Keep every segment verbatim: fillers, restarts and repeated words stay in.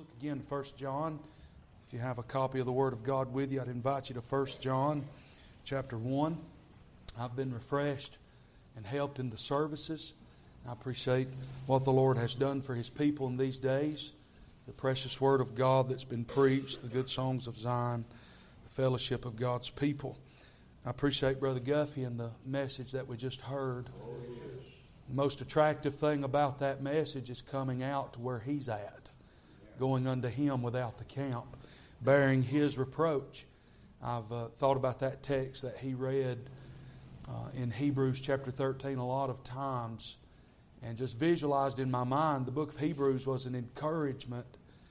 Look again to First John. If you have a copy of the Word of God with you, I'd invite you to First John chapter one. I've been refreshed and helped in the services. I appreciate what the Lord has done for His people in these days. The precious Word of God that's been preached, the good songs of Zion, the fellowship of God's people. I appreciate Brother Guffey and the message that we just heard. Oh, yes. The most attractive thing about that message is coming out to where he's at, going unto Him without the camp, bearing His reproach. I've uh, thought about that text that he read uh, in Hebrews chapter thirteen a lot of times, and just visualized in my mind the book of Hebrews was an encouragement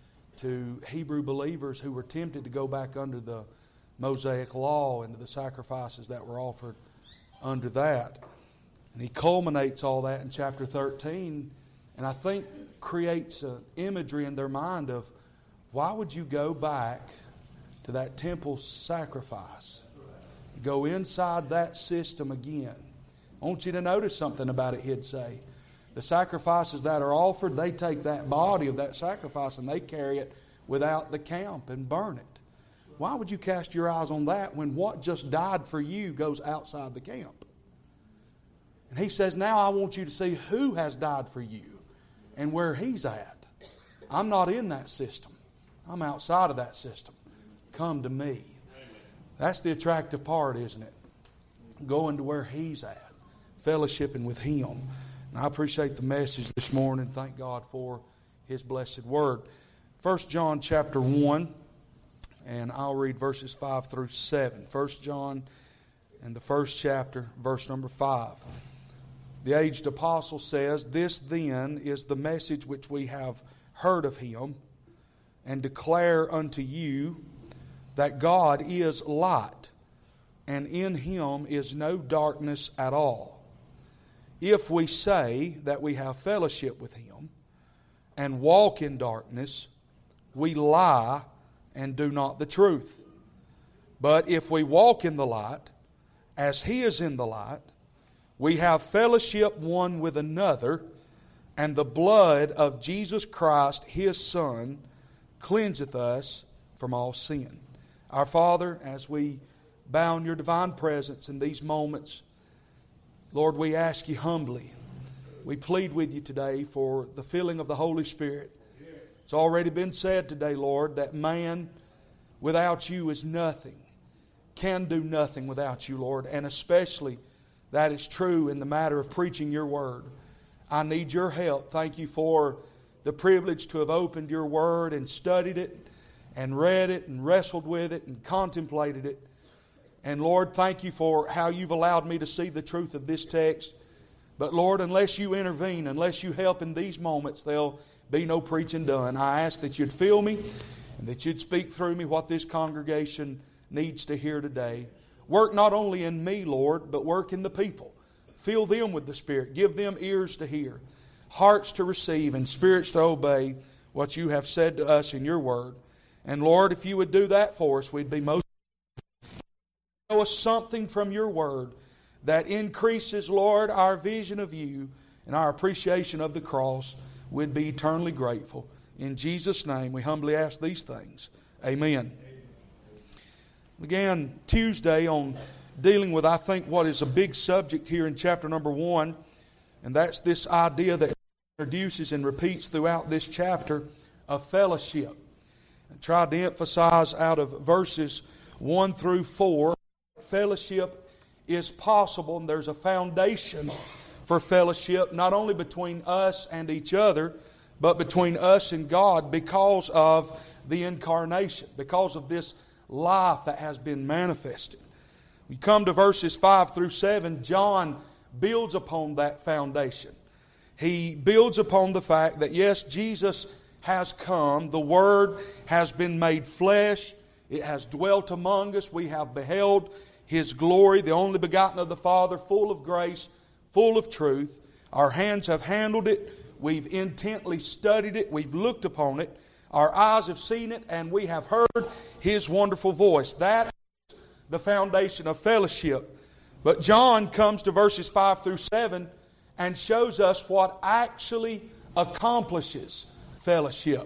to Hebrew believers who were tempted to go back under the Mosaic law and to the sacrifices that were offered under that. And he culminates all that in chapter thirteen, and I think creates an imagery in their mind of, why would you go back to that temple sacrifice? Go inside that system again. I want you to notice something about it, he'd say. The sacrifices that are offered, they take that body of that sacrifice and they carry it without the camp and burn it. Why would you cast your eyes on that when what just died for you goes outside the camp? And he says, now I want you to see who has died for you and where He's at. I'm not in that system. I'm outside of that system. Come to me. That's the attractive part, isn't it? Going to where He's at. Fellowshipping with Him. And I appreciate the message this morning. Thank God for His blessed Word. First John chapter one, and I'll read verses five through seven. First John and the first chapter, verse number five. The aged apostle says, "This then is the message which we have heard of Him, and declare unto you, that God is light, and in Him is no darkness at all. If we say that we have fellowship with Him, and walk in darkness, we lie and do not the truth. But if we walk in the light, as He is in the light, we have fellowship one with another, and the blood of Jesus Christ, His Son, cleanseth us from all sin." Our Father, as we bow in Your divine presence in these moments, Lord, we ask You humbly. We plead with You today for the filling of the Holy Spirit. It's already been said today, Lord, that man without You is nothing, can do nothing without You, Lord, and especially that is true in the matter of preaching Your Word. I need Your help. Thank You for the privilege to have opened Your Word and studied it and read it and wrestled with it and contemplated it. And Lord, thank You for how You've allowed me to see the truth of this text. But Lord, unless You intervene, unless You help in these moments, there'll be no preaching done. I ask that You'd fill me and that You'd speak through me what this congregation needs to hear today. Work not only in me, Lord, but work in the people. Fill them with the Spirit. Give them ears to hear, hearts to receive, and spirits to obey what You have said to us in Your Word. And Lord, if You would do that for us, we'd be most... Show us something from Your Word that increases, Lord, our vision of You and our appreciation of the cross. We'd be eternally grateful. In Jesus' name, we humbly ask these things. Amen. Began Tuesday on dealing with, I think, what is a big subject here in chapter number one, and that's this idea that introduces and repeats throughout this chapter of fellowship. I tried to emphasize out of verses one through four, fellowship is possible, and there's a foundation for fellowship not only between us and each other, but between us and God because of the incarnation, because of this life that has been manifested. We come to verses five through seven, John builds upon that foundation. He builds upon the fact that yes, Jesus has come, the Word has been made flesh, it has dwelt among us, we have beheld His glory, the only begotten of the Father, full of grace, full of truth. Our hands have handled it, we've intently studied it, we've looked upon it, our eyes have seen it, and we have heard His wonderful voice. That is the foundation of fellowship. But John comes to verses five through seven and shows us what actually accomplishes fellowship.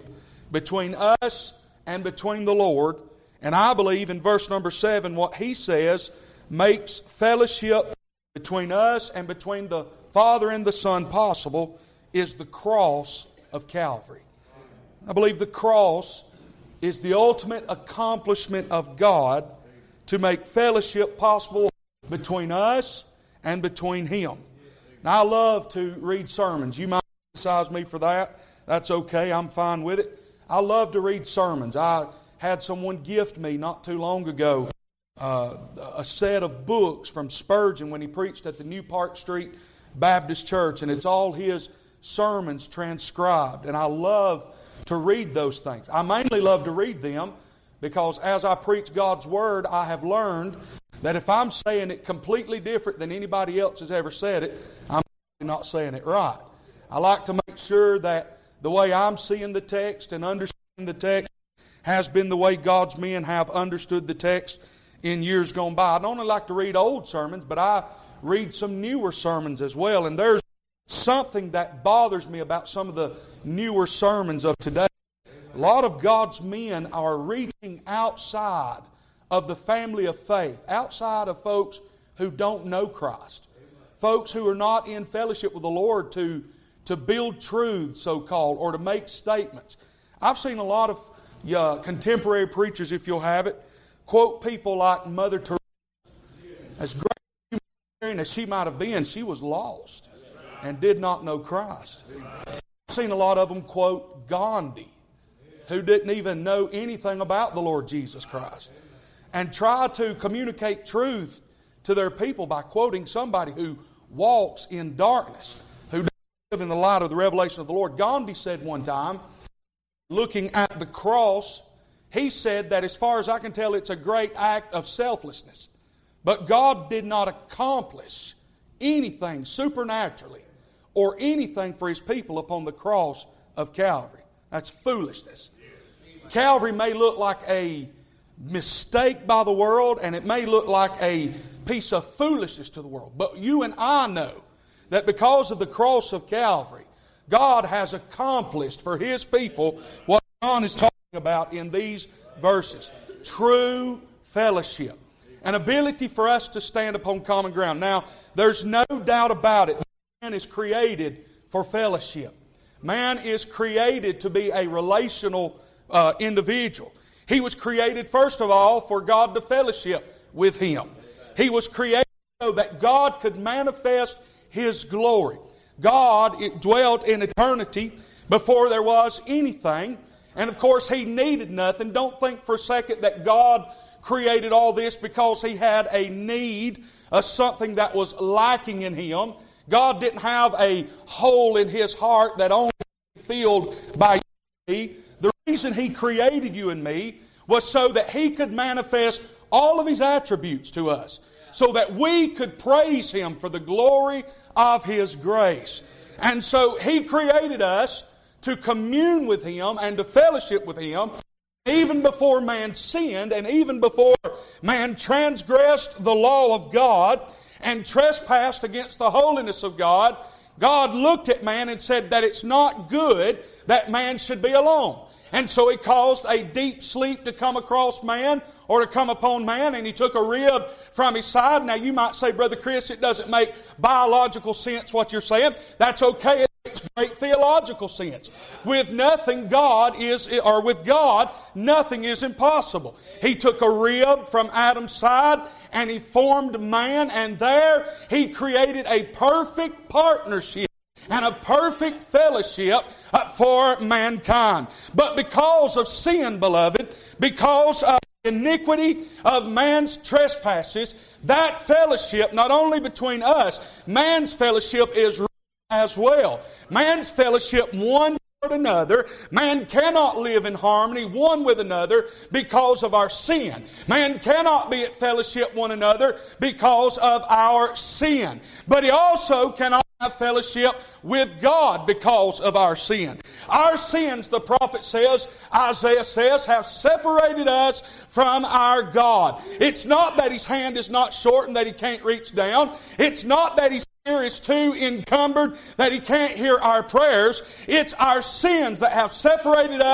between us and between the Lord. And I believe in verse number seven, what he says makes fellowship between us and between the Father and the Son possible is the cross of Calvary. I believe the cross is the ultimate accomplishment of God to make fellowship possible between us and between Him. Now, I love to read sermons. You might criticize me for that. That's okay. I'm fine with it. I love to read sermons. I had someone gift me not too long ago uh, a set of books from Spurgeon when he preached at the New Park Street Baptist Church, and it's all his sermons transcribed. And I love to read those things. I mainly love to read them because as I preach God's Word, I have learned that if I'm saying it completely different than anybody else has ever said it, I'm not saying it right. I like to make sure that the way I'm seeing the text and understanding the text has been the way God's men have understood the text in years gone by. I don't only like to read old sermons, but I read some newer sermons as well. And there's something that bothers me about some of the newer sermons of today. A lot of God's men are reaching outside of the family of faith, outside of folks who don't know Christ, folks who are not in fellowship with the Lord to, to build truth, so-called, or to make statements. I've seen a lot of uh, contemporary preachers, if you'll have it, quote people like Mother Teresa. As great as she might have been, she was lost and did not know Christ. I've seen a lot of them quote Gandhi, who didn't even know anything about the Lord Jesus Christ, and try to communicate truth to their people by quoting somebody who walks in darkness, who doesn't live in the light of the revelation of the Lord. Gandhi said one time, looking at the cross, he said that as far as I can tell, it's a great act of selflessness. But God did not accomplish anything supernaturally or anything for His people upon the cross of Calvary. That's foolishness. Calvary may look like a mistake by the world, and it may look like a piece of foolishness to the world. But you and I know that because of the cross of Calvary, God has accomplished for His people what John is talking about in these verses. True fellowship. An ability for us to stand upon common ground. Now, there's no doubt about it. Man is created for fellowship. Man is created to be a relational uh, individual. He was created, first of all, for God to fellowship with Him. He was created so that God could manifest His glory. God it dwelt in eternity before there was anything. And of course, He needed nothing. Don't think for a second that God created all this because He had a need, of something that was lacking in Him. God didn't have a hole in His heart that only filled by you. The reason He created you and me was so that He could manifest all of His attributes to us, so that we could praise Him for the glory of His grace. And so He created us to commune with Him and to fellowship with Him even before man sinned and even before man transgressed the law of God and trespassed against the holiness of God. God looked at man and said that it's not good that man should be alone. And so He caused a deep sleep to come across man, or to come upon man, and He took a rib from his side. Now you might say, Brother Chris, it doesn't make biological sense what you're saying. That's okay. It makes great theological sense. With nothing God is, or with God, nothing is impossible. He took a rib from Adam's side and He formed man, and there He created a perfect partnership and a perfect fellowship for mankind. But because of sin, beloved, because of iniquity of man's trespasses, that fellowship, not only between us, man's fellowship is as well. Man's fellowship one with another. Man cannot live in harmony one with another because of our sin. Man cannot be at fellowship one another because of our sin. But he also cannot have fellowship with God because of our sin. Our sins, the prophet says, Isaiah says, have separated us from our God. It's not that His hand is not shortened, that He can't reach down. It's not that His ear is too encumbered, that He can't hear our prayers. It's our sins that have separated us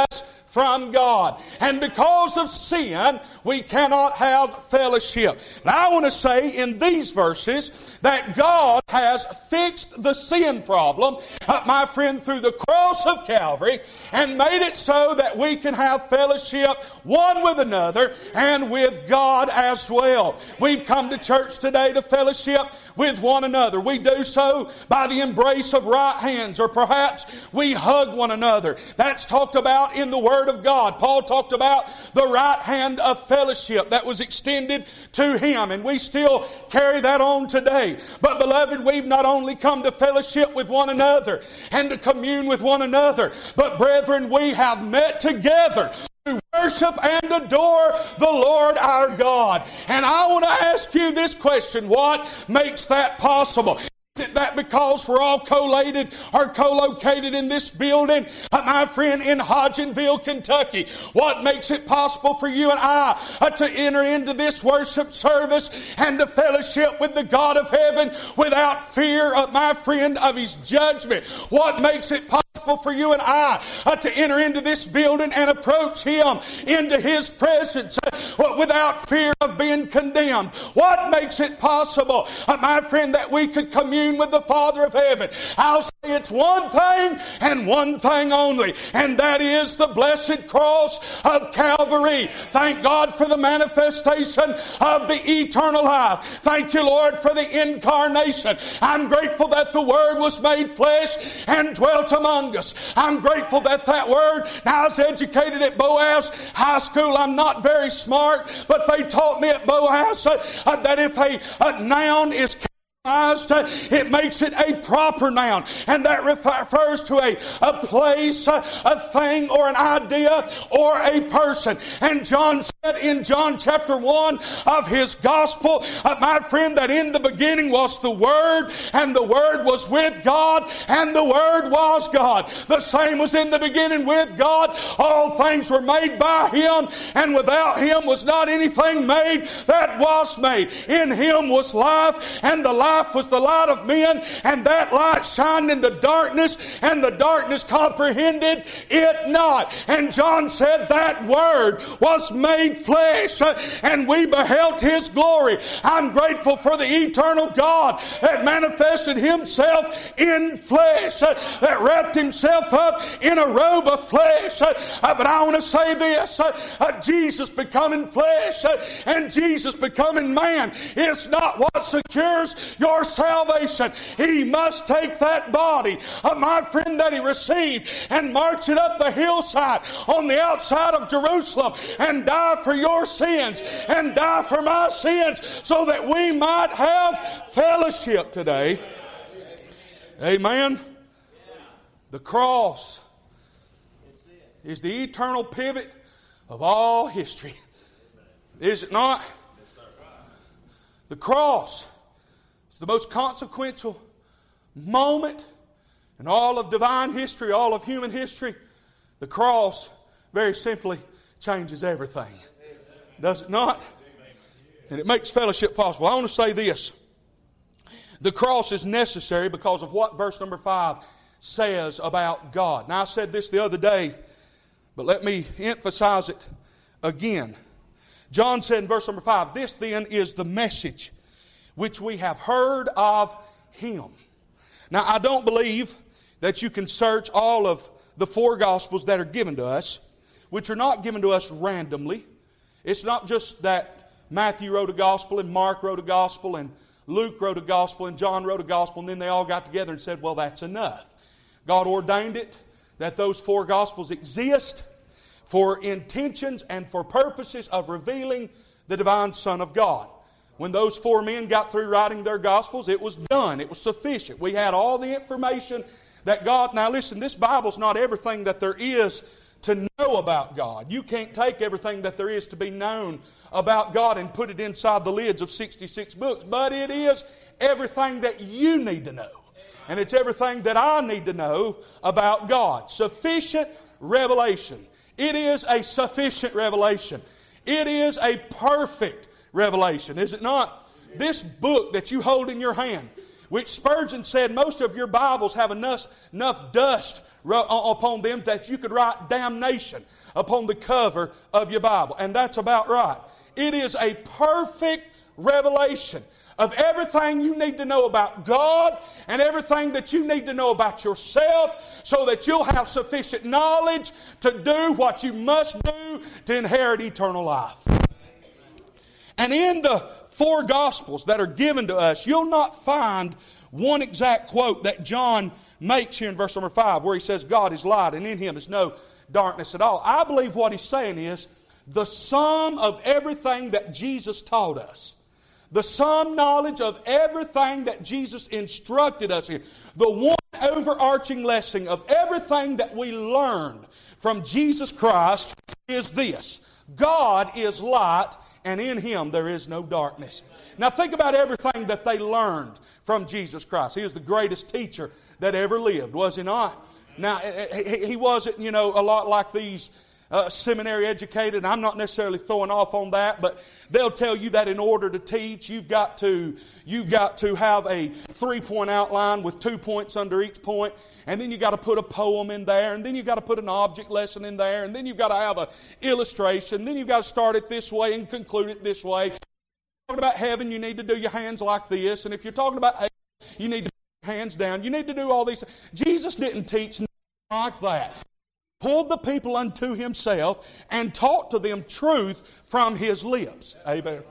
from God. And because of sin, we cannot have fellowship. Now I want to say in these verses that God has fixed the sin problem, uh, my friend, through the cross of Calvary, and made it so that we can have fellowship one with another and with God as well. We've come to church today to fellowship with one another. We do so by the embrace of right hands, or perhaps we hug one another. That's talked about in the Word of God. Paul talked about the right hand of fellowship that was extended to him, and we still carry that on today. But beloved, we've not only come to fellowship with one another and to commune with one another, but brethren, we have met together to worship and adore the Lord our God. And I want to ask you this question: what makes that possible? Is it that because we're all collated or co-located in this building, uh, my friend, in Hodgenville, Kentucky? What makes it possible for you and I uh, to enter into this worship service and to fellowship with the God of heaven without fear, of my friend, of His judgment? What makes it possible for you and I uh, to enter into this building and approach Him into His presence uh, without fear of being condemned? What makes it possible, uh, my friend, that we could commune with the Father of heaven? I'll say it's one thing and one thing only, and that is the blessed cross of Calvary. Thank God for the manifestation of the eternal life. Thank you, Lord, for the incarnation. I'm grateful that the Word was made flesh and dwelt among us. I'm grateful that that Word, now I was educated at Boaz High School. I'm not very smart, but they taught me at Boaz uh, uh, that if a, a noun is it makes it a proper noun, and that refers to a, a place, a, a thing, or an idea, or a person. And John said in John chapter one of his gospel, uh, my friend, that in the beginning was the Word, and the Word was with God, and the Word was God. The same was in the beginning with God. All things were made by Him, and without Him was not anything made that was made. In Him was life, and the life Life was the light of men, and that light shined into darkness, and the darkness comprehended it not. And John said that Word was made flesh, and we beheld His glory. I'm grateful for the eternal God that manifested Himself in flesh, that wrapped Himself up in a robe of flesh. But I want to say this, Jesus becoming flesh and Jesus becoming man is not what secures your salvation. He must take that body of my friend that He received and march it up the hillside on the outside of Jerusalem and die for your sins and die for my sins so that we might have fellowship today. Amen. The cross is the eternal pivot of all history. Is it not? The cross is the most consequential moment in all of divine history, all of human history. The cross, very simply, changes everything. Does it not? And it makes fellowship possible. I want to say this. The cross is necessary because of what verse number five says about God. Now, I said this the other day, but let me emphasize it again. John said in verse number five, "This then is the message which we have heard of Him." Now, I don't believe that you can search all of the four Gospels that are given to us, which are not given to us randomly. It's not just that Matthew wrote a Gospel and Mark wrote a Gospel and Luke wrote a Gospel and John wrote a Gospel and then they all got together and said, well, that's enough. God ordained it that those four Gospels exist for intentions and for purposes of revealing the divine Son of God. When those four men got through writing their Gospels, it was done. It was sufficient. We had all the information that God... Now listen, this Bible's not everything that there is to know about God. You can't take everything that there is to be known about God and put it inside the lids of sixty-six books. But it is everything that you need to know. And it's everything that I need to know about God. Sufficient revelation. It is a sufficient revelation. It is a perfect revelation, is it not? This book that you hold in your hand, which Spurgeon said most of your Bibles have enough, enough dust upon them that you could write damnation upon the cover of your Bible. And that's about right. It is a perfect revelation of everything you need to know about God and everything that you need to know about yourself so that you'll have sufficient knowledge to do what you must do to inherit eternal life. And in the four Gospels that are given to us, you'll not find one exact quote that John makes here in verse number five where he says God is light and in Him is no darkness at all. I believe what he's saying is the sum of everything that Jesus taught us, the sum knowledge of everything that Jesus instructed us in, the one overarching lesson of everything that we learned from Jesus Christ is this: God is light, and in Him there is no darkness. Now think about everything that they learned from Jesus Christ. He was the greatest teacher that ever lived, was He not? Now, He wasn't, you know, a lot like these uh, seminary educated. I'm not necessarily throwing off on that, but they'll tell you that in order to teach, you've got to you've got to have a three-point outline with two points under each point, and then you've got to put a poem in there, and then you've got to put an object lesson in there, and then you've got to have an illustration, then you've got to start it this way and conclude it this way. If you're talking about heaven, you need to do your hands like this, and if you're talking about hell, you need to put your hands down. You need to do all these things. Jesus didn't teach like that. He pulled the people unto Himself and taught to them truth from His lips. Amen.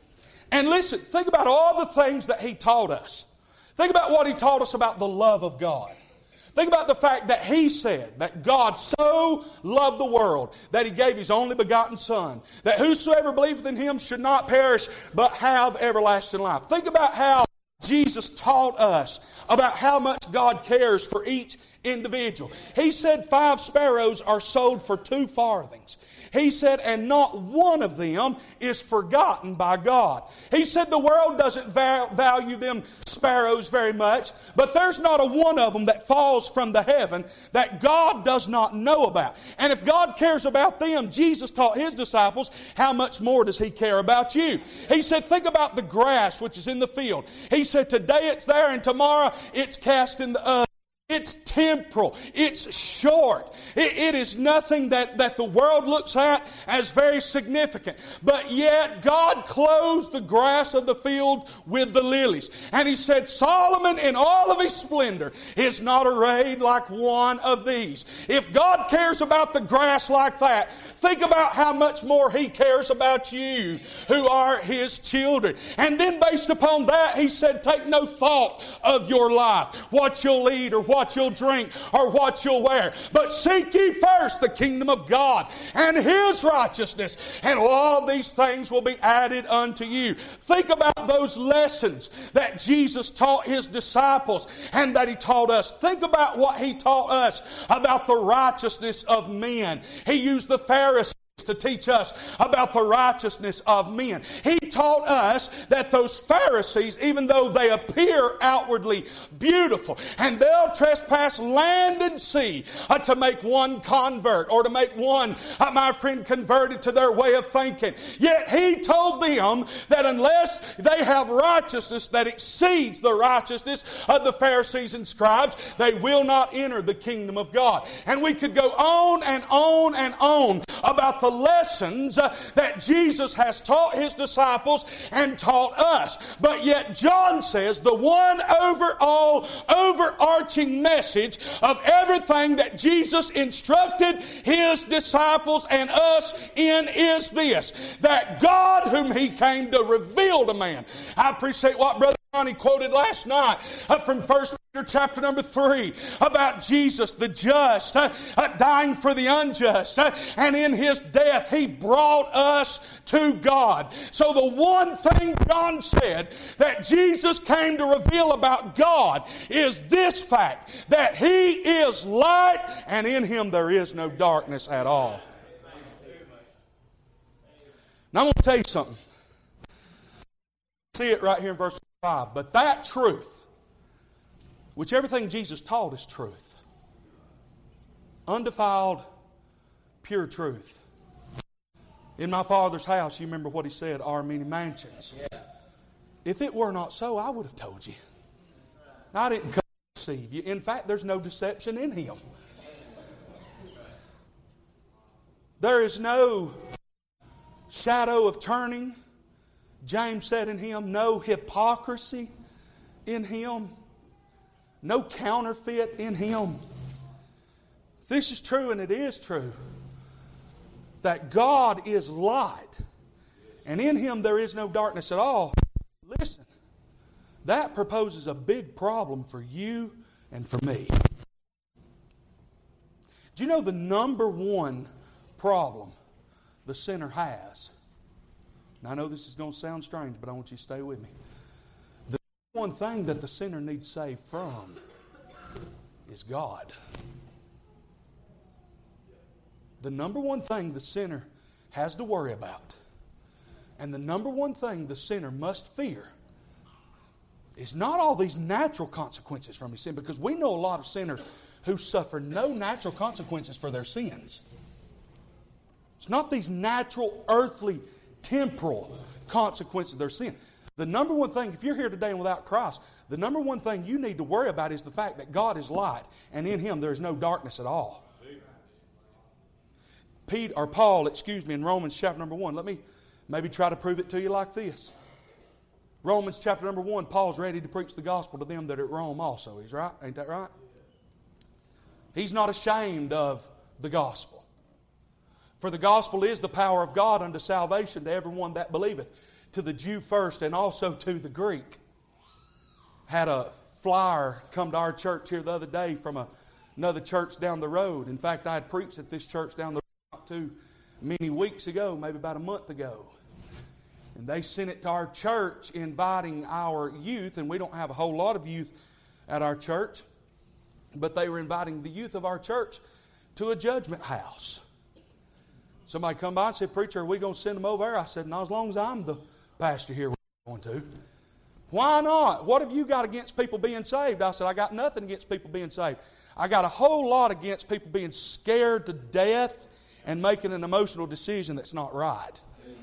And listen, think about all the things that He taught us. Think about what He taught us about the love of God. Think about the fact that He said that God so loved the world that He gave His only begotten Son, that whosoever believeth in Him should not perish but have everlasting life. Think about how Jesus taught us about how much God cares for each individual. He said five sparrows are sold for two farthings. He said, and not one of them is forgotten by God. He said the world doesn't value them sparrows very much, but there's not a one of them that falls from the heaven that God does not know about. And if God cares about them, Jesus taught His disciples, how much more does He care about you? He said, think about the grass which is in the field. He said, today it's there and tomorrow it's cast in the oven. It's temporal. It's short. It, it is nothing that, that the world looks at as very significant. But yet God clothes the grass of the field with the lilies. And He said, Solomon in all of his splendor is not arrayed like one of these. If God cares about the grass like that, think about how much more He cares about you who are His children. And then based upon that, He said, take no thought of your life, what you'll eat or what what you'll drink or what you'll wear. But seek ye first the kingdom of God and His righteousness, and all these things will be added unto you. Think about those lessons that Jesus taught His disciples and that He taught us. Think about what He taught us about the righteousness of men. He used the Pharisees to teach us about the righteousness of men. He taught us that those Pharisees, even though they appear outwardly beautiful, and they'll trespass land and sea uh, to make one convert or to make one, uh, my friend, converted to their way of thinking. Yet He told them that unless they have righteousness that exceeds the righteousness of the Pharisees and scribes, they will not enter the kingdom of God. And we could go on and on and on about the lessons uh, that Jesus has taught His disciples and taught us. But yet John says the one overall, overarching message of everything that Jesus instructed His disciples and us in is this: that God whom He came to reveal to man. I appreciate what Brother Johnny quoted last night uh, from First Peter chapter number three about Jesus the just uh, uh, dying for the unjust, uh, and in His death He brought us to God. So the one thing John said that Jesus came to reveal about God is this fact, that He is light and in Him there is no darkness at all. Now I'm going to tell you something. See it right here in verse five. But that truth, which everything Jesus taught is truth, undefiled, pure truth. In my Father's house, you remember what He said, are many mansions. If it were not so, I would have told you. I didn't come to deceive you. In fact, there's no deception in Him. There is no shadow of turning. James said in Him, no hypocrisy in Him. No counterfeit in Him. This is true, and it is true, that God is light, and in Him there is no darkness at all. Listen, that proposes a big problem for you and for me. Do you know the number one problem the sinner has? Now, I know this is going to sound strange, but I want you to stay with me. The one thing that the sinner needs saved from is God. The number one thing the sinner has to worry about, and the number one thing the sinner must fear, is not all these natural consequences from his sin, because we know a lot of sinners who suffer no natural consequences for their sins. It's not these natural, earthly, temporal consequences of their sin. The number one thing, if you're here today and without Christ, the number one thing you need to worry about is the fact that God is light, and in Him there is no darkness at all. Pete, or Paul, excuse me, in Romans chapter number one, let me maybe try to prove it to you like this. Romans chapter number one, Paul's ready to preach the gospel to them that are at Rome also. He's right? Ain't that right? He's not ashamed of the gospel. For the gospel is the power of God unto salvation to everyone that believeth, to the Jew first and also to the Greek. Had a flyer come to our church here the other day from a, another church down the road. In fact, I had preached at this church down the road not too many weeks ago, maybe about a month ago. And they sent it to our church inviting our youth, and we don't have a whole lot of youth at our church, but they were inviting the youth of our church to a judgment house. Somebody come by and said, "Preacher, are we going to send them over there?" I said, "No, as long as I'm the pastor here, we're going to." "Why not? What have you got against people being saved?" I said, "I got nothing against people being saved. I got a whole lot against people being scared to death and making an emotional decision that's not right."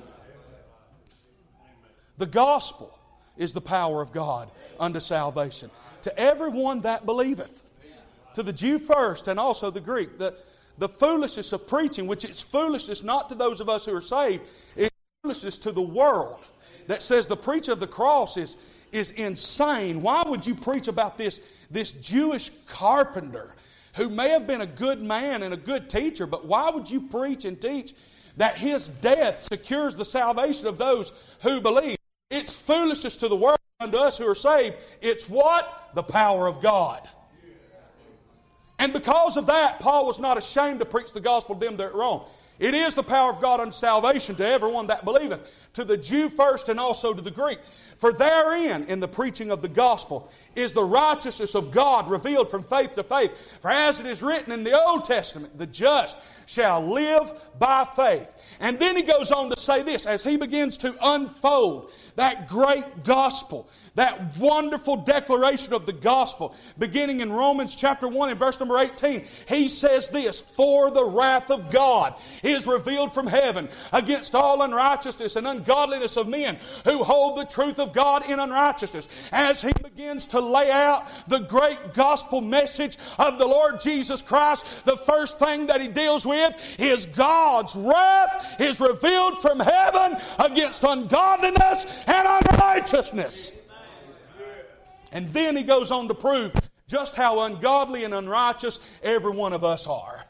The gospel is the power of God unto salvation to everyone that believeth, to the Jew first and also the Greek. The, the foolishness of preaching, which is foolishness not to those of us who are saved, is foolishness to the world that says the preaching of the cross is, is insane. Why would you preach about this, this Jewish carpenter who may have been a good man and a good teacher, but why would you preach and teach that his death secures the salvation of those who believe? It's foolishness to the world, and to us who are saved, it's what? The power of God. And because of that, Paul was not ashamed to preach the gospel to them that are wrong. It is the power of God unto salvation to everyone that believeth, to the Jew first and also to the Greek. For therein, in the preaching of the gospel, is the righteousness of God revealed from faith to faith. For as it is written in the Old Testament, the just shall live by faith. And then he goes on to say this, as he begins to unfold that great gospel, that wonderful declaration of the gospel, beginning in Romans chapter one and verse number eighteen, he says this, "For the wrath of God is revealed from heaven against all unrighteousness and ungodliness of men who hold the truth of God in unrighteousness." As he begins to lay out the great gospel message of the Lord Jesus Christ, the first thing that he deals with is God's wrath is revealed from heaven against ungodliness and unrighteousness. And then he goes on to prove just how ungodly and unrighteous every one of us are.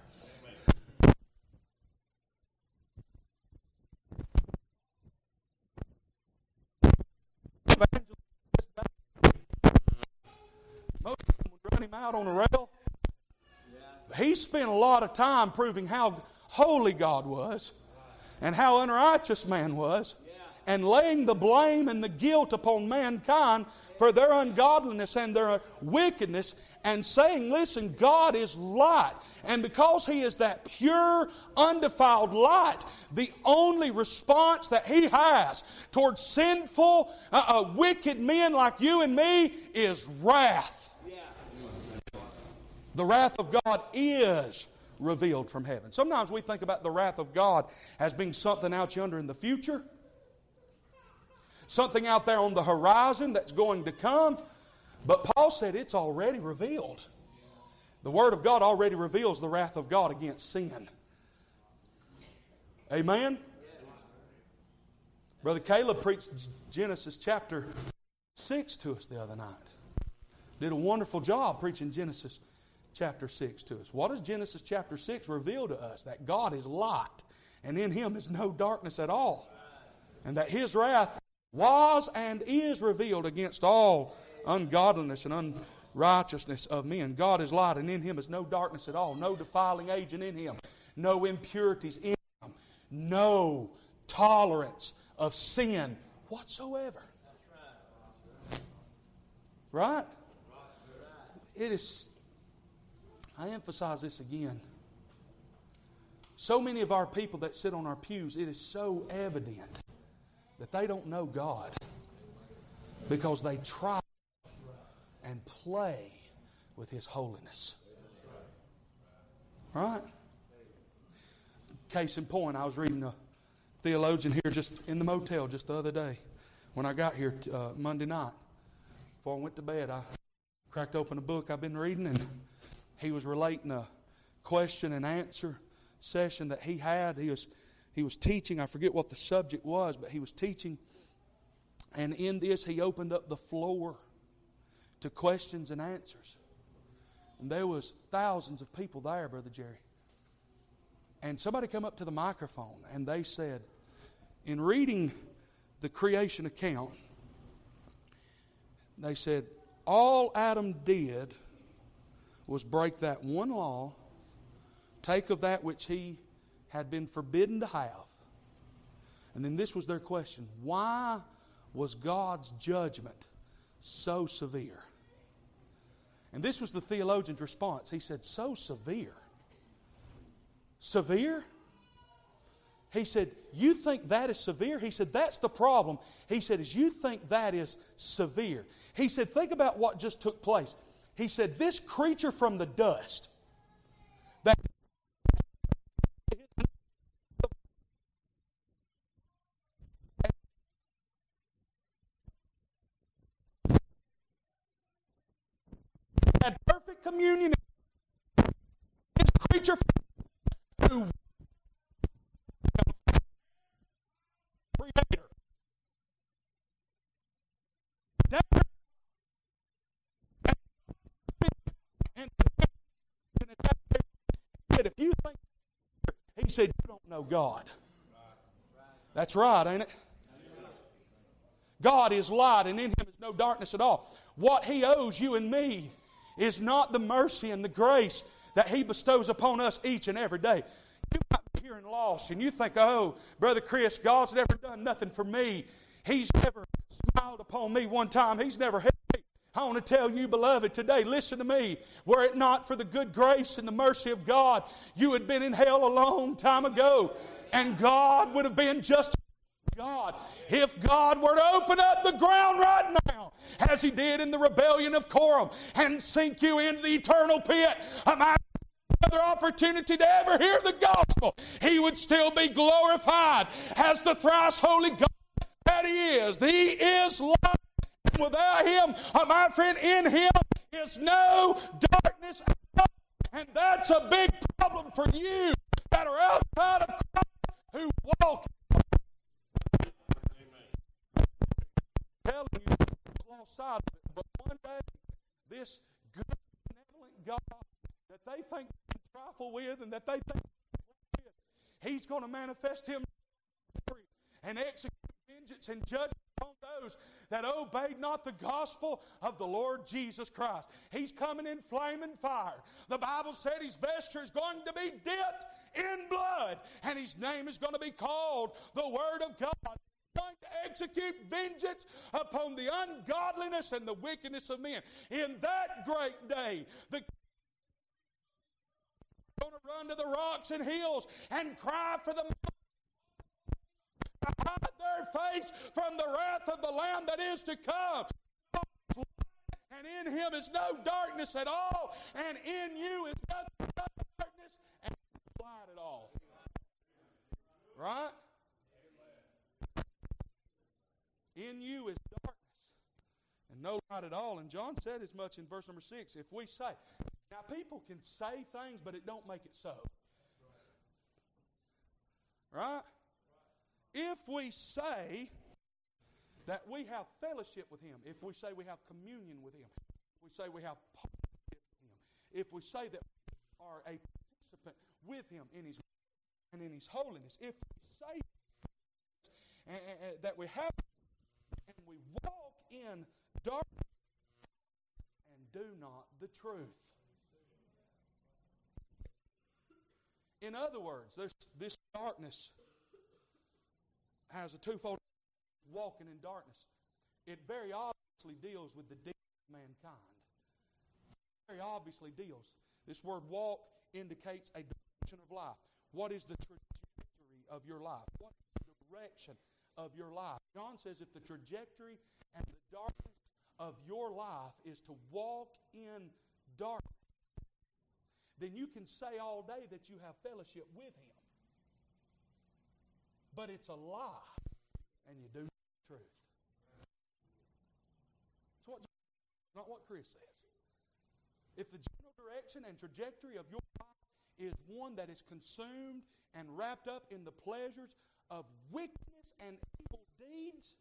Most of them would run him out on a rail. He spent a lot of time proving how holy God was and how unrighteous man was, and laying the blame and the guilt upon mankind for their ungodliness and their wickedness, and saying, listen, God is light. And because He is that pure, undefiled light, the only response that He has towards sinful, uh, uh, wicked men like you and me is wrath. The wrath of God is revealed from heaven. Sometimes we think about the wrath of God as being something out yonder in the future, something out there on the horizon that's going to come. But Paul said it's already revealed. The Word of God already reveals the wrath of God against sin. Amen? Brother Caleb preached Genesis chapter six to us the other night. Did a wonderful job preaching Genesis chapter six to us. What does Genesis chapter six reveal to us? That God is light, and in Him is no darkness at all. And that His wrath was and is revealed against all ungodliness and unrighteousness of men. God is light, and in Him is no darkness at all. No defiling agent in Him. No impurities in Him. No tolerance of sin whatsoever. Right? It is, I emphasize this again. So many of our people that sit on our pews, it is so evident that they don't know God because they try and play with His holiness. Right? Case in point, I was reading a theologian here just in the motel just the other day when I got here uh, Monday night. Before I went to bed, I cracked open a book I've been reading, and he was relating a question and answer session that he had. He was he was teaching. I forget what the subject was, but he was teaching. And in this, he opened up the floor to questions and answers. And there was thousands of people there, Brother Jerry. And somebody come up to the microphone, and they said, in reading the creation account, they said, all Adam did was break that one law, take of that which he had been forbidden to have. And then this was their question: why was God's judgment so severe? And this was the theologian's response. He said, so severe. Severe? He said, you think that is severe? He said, that's the problem. He said, is you think that is severe. He said, think about what just took place. He said, this creature from the dust, that had perfect communion, this creature who creator. And if you think, he said, you don't know God. That's right, ain't it? God is light, and in Him is no darkness at all. What He owes you and me is not the mercy and the grace that He bestows upon us each and every day. You might be hearing lost, and you think, oh, Brother Chris, God's never done nothing for me. He's never smiled upon me one time. He's never helped me. I want to tell you, beloved, today, listen to me. Were it not for the good grace and the mercy of God, you had been in hell a long time ago. And God would have been just God. If God were to open up the ground right now, as He did in the rebellion of Korah, and sink you into the eternal pit, I might have another opportunity to ever hear the gospel, He would still be glorified as the thrice holy God that He is. He is light. Without Him, my friend, in Him is no darkness at all. And that's a big problem for you that are outside of Christ who walk. I'm telling you, it's lost sight of it. But one day, this good, benevolent God that they think they can trifle with and that they think with, He's going to manifest Him and execute vengeance and judgment upon those that obeyed not the gospel of the Lord Jesus Christ. He's coming in flaming fire. The Bible said His vesture is going to be dipped in blood, and His name is going to be called the Word of God. He's going to execute vengeance upon the ungodliness and the wickedness of men. In that great day, the going to run to the rocks and hills and cry for the to hide their face from the wrath of the Lamb that is to come. And in Him is no darkness at all, and in you is nothing but darkness and light at all. Right? In you is darkness and No, not at all. And John said as much in verse number six. If we say, now people can say things, but it don't make it so. Right? If we say that we have fellowship with Him, if we say we have communion with Him, if we say we have partnership with Him, if we say that we are a participant with Him in His and in His holiness, if we say and, and, that we have and we walk in darkness and do not the truth. In other words, this, this darkness has a twofold walking in darkness. It very obviously deals with the deeds of mankind. Very obviously deals. This word walk indicates a direction of life. What is the trajectory of your life? What is the direction of your life? John says if the trajectory and the darkness of your life is to walk in darkness, then you can say all day that you have fellowship with Him. But it's a lie, and you do the truth. It's what, not what Chris says. If the general direction and trajectory of your life is one that is consumed and wrapped up in the pleasures of wickedness and evil deeds,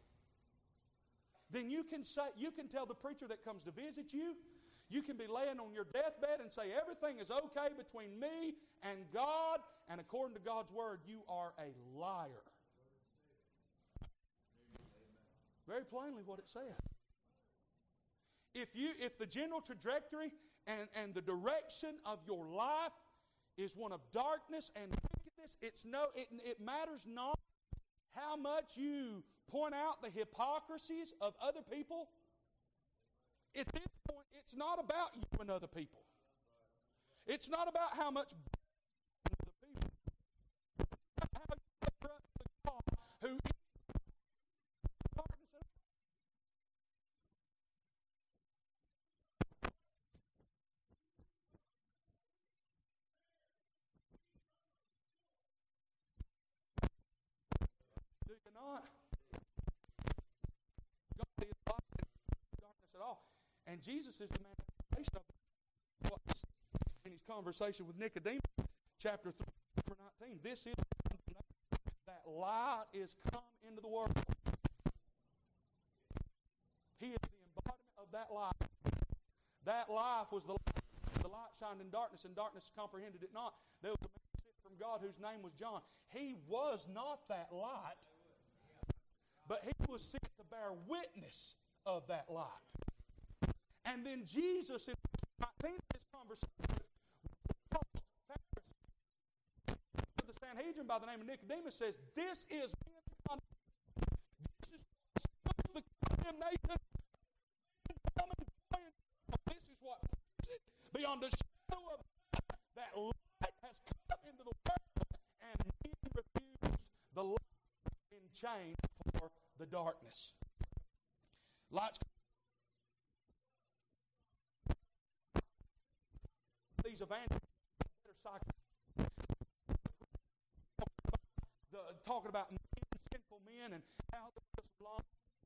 then you can say, you can tell the preacher that comes to visit you, you can be laying on your deathbed and say everything is okay between me and God, and according to God's Word, you are a liar. Very plainly what it says. If you, if the general trajectory and, and the direction of your life is one of darkness and wickedness, it's no, it, it matters not how much you point out the hypocrisies of other people. At this point, it's not about you and other people. It's not about how much other people. It's about how you cover up the God who is darkness and do you not? God is light and darkness at all. And Jesus is the manifestation of what in His conversation with Nicodemus, chapter three, verse nineteen. This is that light is come into the world. He is the embodiment of that light. That life was the light. The light shined in darkness, and darkness comprehended it not. There was a man sent from God whose name was John. He was not that light, but he was sent to bear witness of that light. And then Jesus, in nineteen of this conversation, with the Sanhedrin by the name of Nicodemus, says, this is men's condemnation. This is the condemnation. This is what beyond a shadow of doubt, that light has come into the world, and men refused the light in change for the darkness. Lights these evangelists better cycle. The, talking about men, sinful men, and how they just long.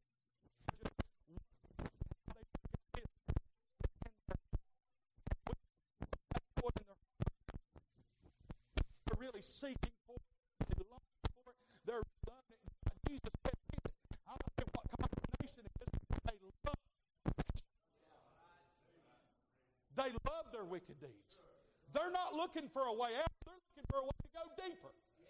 They're really seeking for it. They long for it. They're loving it. Jesus said this. I don't know what condemnation is. They love it. They love their wicked deeds. They're not looking for a way out. They're looking for a way to go deeper.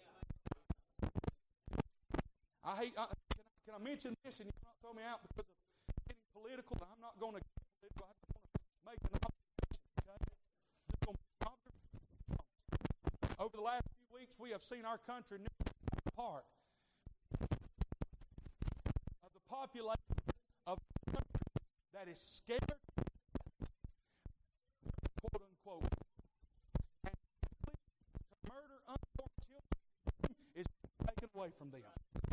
I hate. I, can, I, can I mention this and you not throw me out because of getting political? I'm not going to get political. I just want to make an observation. Okay? Just going to make an observation. Over the last few weeks, we have seen our country apart. Of the population of a country that is scared, quote unquote, and to murder unborn children is taken away from them.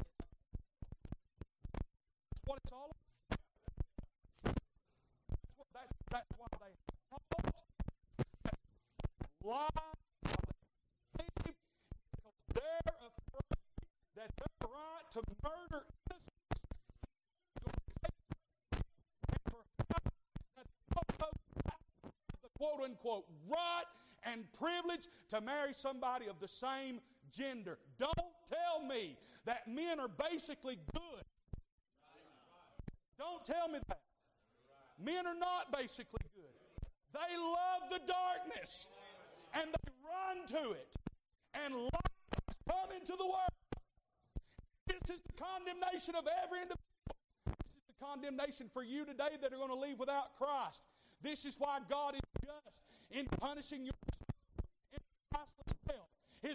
That's what it's all about. That's, what, that, that's why they fought. Lie. Because they're afraid that their right to murder innocents quote, right and privilege to marry somebody of the same gender. Don't tell me that men are basically good. Don't tell me that. Men are not basically good. They love the darkness and they run to it. And light has come into the world. This is the condemnation of every individual. This is the condemnation for you today that are going to leave without Christ. This is why God is just in punishing your in priceless hell. His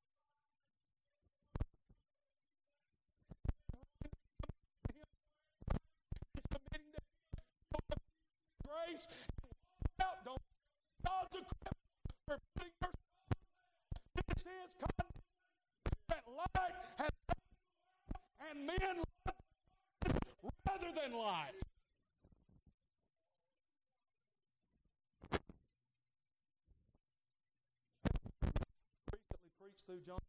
submitting to grace. Out, don't God's a for putting your this is condemnation that light has and men love rather than light. Recently preached through John.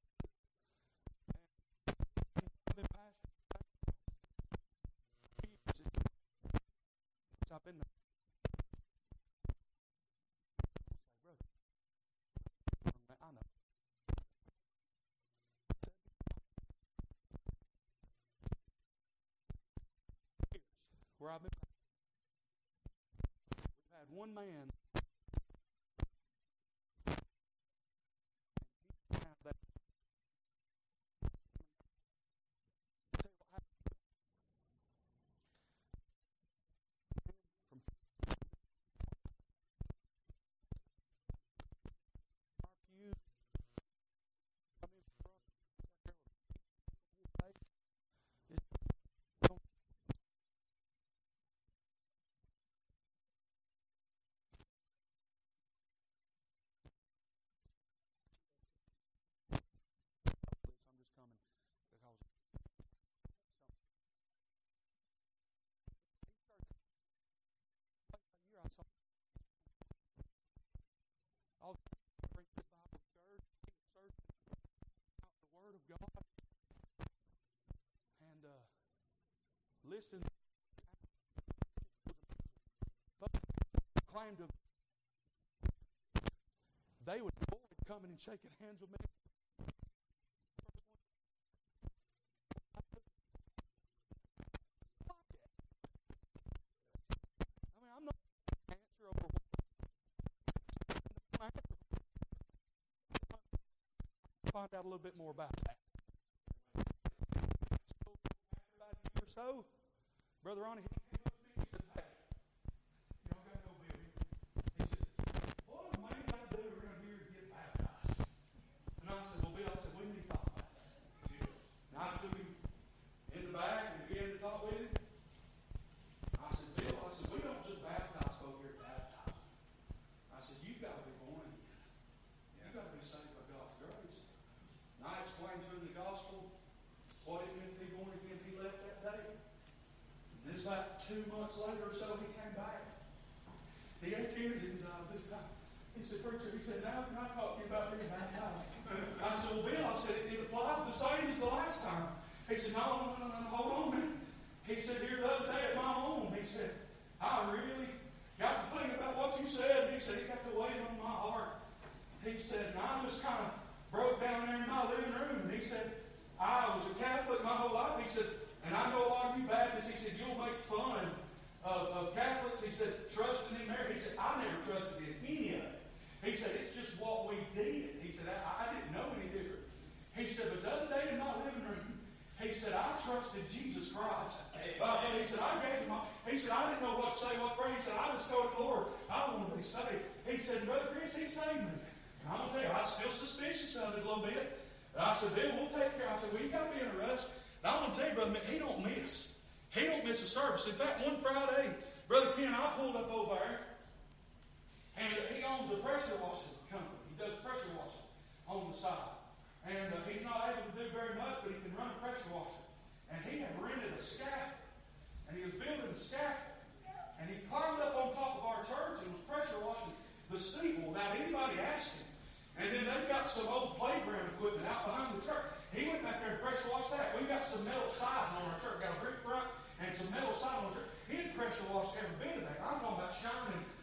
I've been pastoring. I've been brother. I know. Where I've been, we've had one man. That, from our pew, come in front, I'm just coming because he started a year I saw all the bring this Bible to church, he was searching out the Word of God and uh, listening. Claimed to they would avoid coming and shaking hands with me. I mean, I'm not answer over what find out a little bit more about that. So after about a year or so, Brother Ronnie he came up to me and said, "Hey, y'all got no baby." He said, "What do we got to do around here to get baptized?" And I said, "Well, Bill," I said, "we need to talk about that." And I took him in the back and began to talk with him. I said, "Bill," I said, "we don't just baptize folk here at baptize. I said, you've got to be born again. You've got to be saved by God's grace." And I explained to him the gospel, what it meant to be born again. He left that day. And this about two months later or so, he came back. He had tears in his eyes this time. He said, "Preacher," he said, "now can I talk to you about being baptized?" I said, "Well, Bill," I said, "it, it applies the same as the last time." He said, "No, no, no, no, no, hold on a minute." He said, "Here the other day at my home," he said, "I really got to think about what you said." He said, "It got to weigh on my heart." He said, "And I just kind of broke down there in my living room." And he said, "I was a Catholic my whole life." He said, "And I know a lot of you Baptists," he said, "you'll make fun of, of Catholics." He said, "Trusting in Mary." He said, "I never trusted in any of it." He said, "It's just what we did." He said, I, I didn't know any different." He said, "But the other day in my living room," he said, "I trusted Jesus Christ." Uh, he said, "I gave him my," he said, "I didn't know what to say, what to pray." He said, "I just told the Lord, I want to be saved." He said, "Brother Chris, he saved me." And I'm going to tell you, I was still suspicious of it a little bit. And I said, "Bill, we'll take care." I said, "Well, you got to be in a rush." And I'm going to tell you, Brother, he don't miss. He don't miss a service. In fact, one Friday, Brother Ken, I pulled up over there, and he owns a pressure washing company. He does pressure washing on the side. And uh, he's not able to do very much, but he can run a pressure washer. And he had rented a scaffold. And he was building a scaffold. And he climbed up on top of our church and was pressure washing the steeple without anybody asking. And then they've got some old playground equipment out behind the church. He went back there and pressure washed that. We've got some metal siding on our church. We've got a brick front and some metal siding on our church. He had pressure washed every bit of that. I'm talking about shining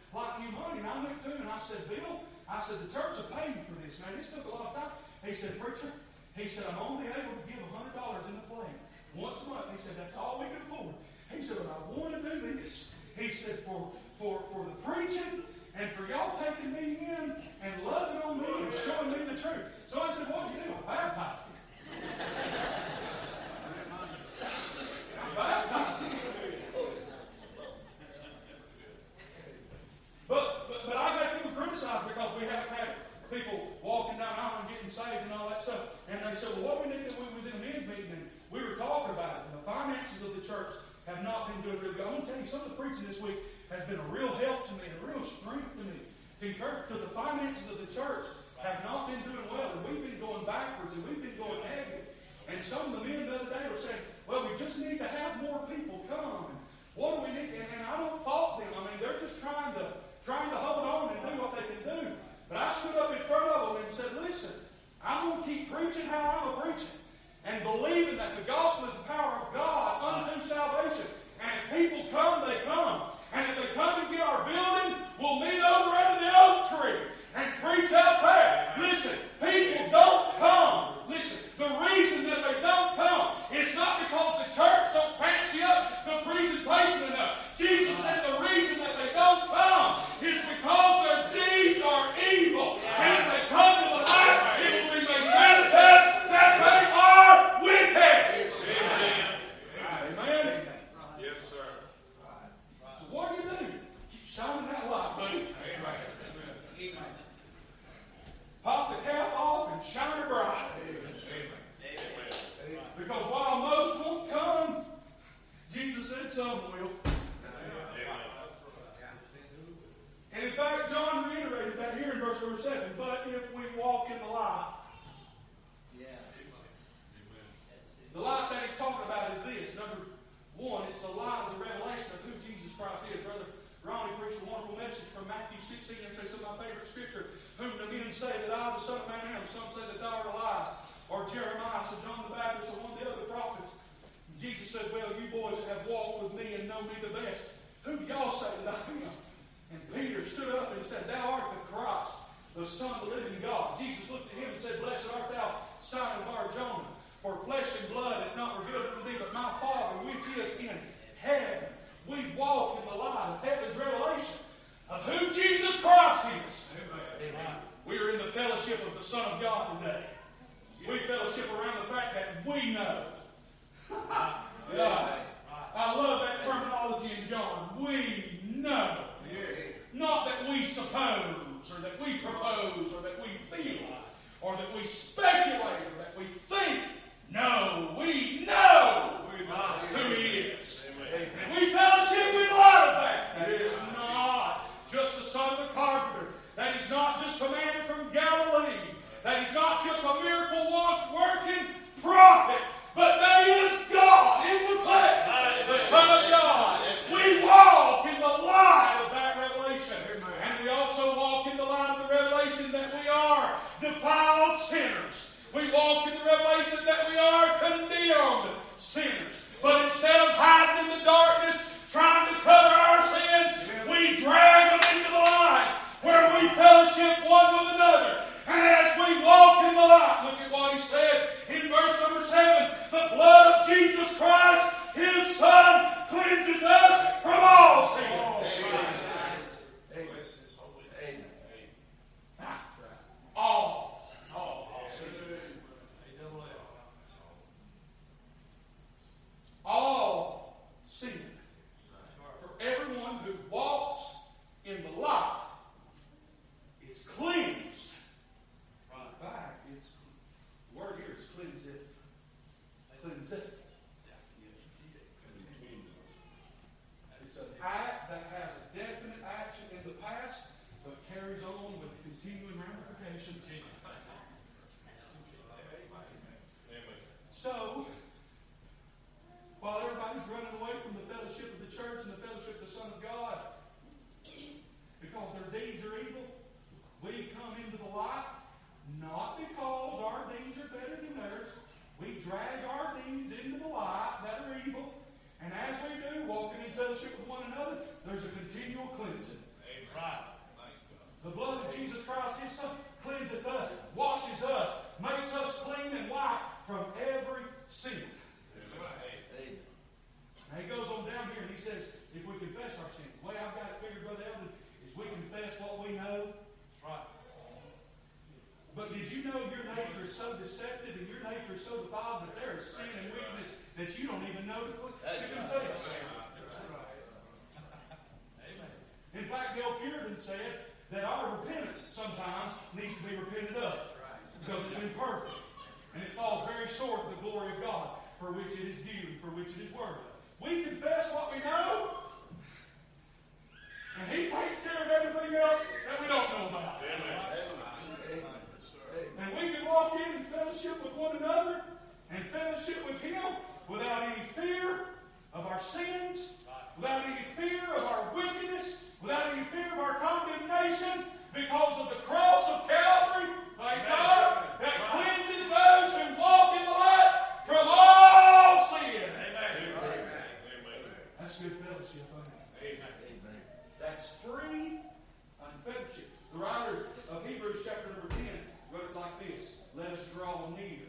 like you money. And I went to him and I said, Bill, I said, the church will pay you for this. Man, this took a lot of time. He said, preacher, he said, I'm only able to give one hundred dollars in the plate once a month. He said, that's all we can afford. He said, but I want to do this. He said, for, for, for the preaching and for y'all taking me in and loving on me and showing me the truth. So I said, what'd you do? I baptized him. I baptized him. But, but, but I got people criticized because we haven't had people walking down the aisle and getting saved and all that stuff. And they said, well, what we need to do, we was in a men's meeting and we were talking about it. And the finances of the church have not been doing really good. I'm going to tell you, some of the preaching this week has been a real help to me, a real strength to me, to encourage, because the finances of the church have not been doing well, and we've been going backwards, and we've been going negative. And some of the men the other day were saying, well, we just need to have more people come. And what do we need? And, and I don't fault them. I mean, they're just trying to trying to hold on and do what they can do. But I stood up in front of them and said, listen, I'm going to keep preaching how I'm preaching, and believing that the gospel is the power of God unto salvation. And if people come, they come. And if they come and get our building, we'll meet over under the oak tree and preach out there. Listen, people don't come. Listen, the reason that they don't come is not because the church don't fancy up the presentation enough. Jesus said the reason that they don't come is because their deeds are evil. And if they come to the light, it will be made manifest that they are wicked. Amen. Amen. Yes, sir. So what do you do? Keep shining that light, buddy. Amen. Pop the cap off and shine it bright. Because while most won't come, Jesus said some will. And in fact, John reiterated that here in verse number seven. But if we walk in the light, the light that he's talking about is this. Number one, it's the light of the revelation of who Jesus Christ is. Brother Ronnie preached a wonderful message from Matthew sixteen. It's some of my favorite scripture. Whom the men say that I, the Son of Man, am. Some say that thou art Elias. Or Jeremiah, so John the Baptist, or one of the other prophets. And Jesus said, well, you boys that have walked with me and know me the best, who do y'all say that I am? And Peter stood up and said, thou art the Christ, the Son of the living God. Jesus looked at him and said, blessed art thou, Simon Bar-Jonah, for flesh and blood hath not revealed it to thee, but my Father which is in heaven. We walk in the light of heaven's revelation of who Jesus Christ is. Amen. We are in the fellowship of the Son of God today. We fellowship around the fact that we know. Yeah. I love that terminology in John. We know. Not that we suppose, or that we propose, or that we feel, or that we speculate, or that we think. No, we know who He is. And we fellowship with a lot of that. That is not just the son of the carpenter. That is not just a man from Galilee. That is not just a miracle working prophet. But that is God in the flesh, the Son of God. We walk in the light of that revelation. And we also walk in the light of the revelation that we are defiled sinners. We walk in the revelation that we are condemned sinners. But instead of hiding in the darkness, trying to cover our sins, we drag them into the light where we fellowship one with another. And as we walk in the light, look at what he said in verse number seven. The blood of Jesus Christ, His Son, cleanses us from all sin. Amen. Amen. Amen. All. All. All sin. For everyone who walks in the light is cleansed. In fact, it's the word here is cleanseth. Cleanseth. It's an act that has a definite action in the past, but carries on with continuing ramifications. So, while everybody's running away from the fellowship of the church and the fellowship of the Son of God, because their deeds are evil, we come into the light, not because our deeds are better than theirs. We drag our deeds into the light that are evil, and as we do, walking in fellowship with one another, there's a continual cleansing. Amen. The blood of Jesus Christ, His Son, cleanseth us, washes us, makes us clean and white from every sin. Now he goes on down here and he says, if we confess our sins, the way I've got it figured, Brother Eldon, is we confess what we know. That's right. But did you know your nature is so deceptive and your nature is so defiled that there is sin and weakness that you don't even know to, to confess? In fact, Dale Puritan said that our repentance sometimes needs to be repented of because it's imperfect and it falls very short of the glory of God for which it is due and for which it is worthy. We confess what we know, and He takes care of everything else that we don't know about. And we can walk in and fellowship with one another and fellowship with Him without any fear of our sins, without any fear of our wickedness, without any fear of our condemnation, because of the cross of Calvary, by God, that cleanses those who walk in the light from all sin. Amen. That's good fellowship, isn't it? Amen. That's free unfellowship. The writer of Hebrews chapter number ten wrote it like this: let us draw near.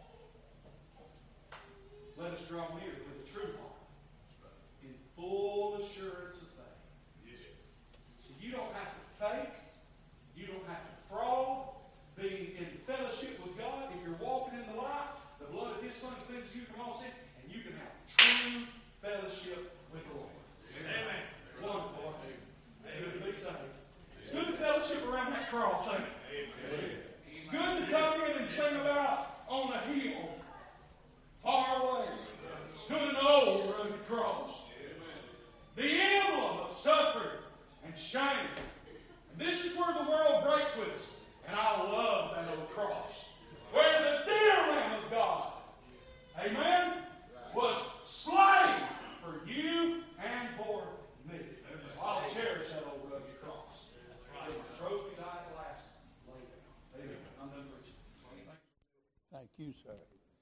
Let us draw near with a true heart, in full assurance of faith. So you don't have to fake. You don't have to fraud. Being in fellowship with God, if you're walking in the light, the blood of His Son cleanses you from all sin, and you can have true fellowship with the Lord. Amen. Wonderful. Good to be saved. It's good to fellowship around that cross, ain't it? Amen. It's good to come in and sing about on a hill far away stood an old rugged cross. The emblem of suffering and shame. And this is where the world breaks with us. And I love that old cross. Where the dear Lamb of God, amen, was slain for you and for me. I'll cherish that old rugged cross. The trophy died at last. Amen. I'm done preaching. Thank you, sir.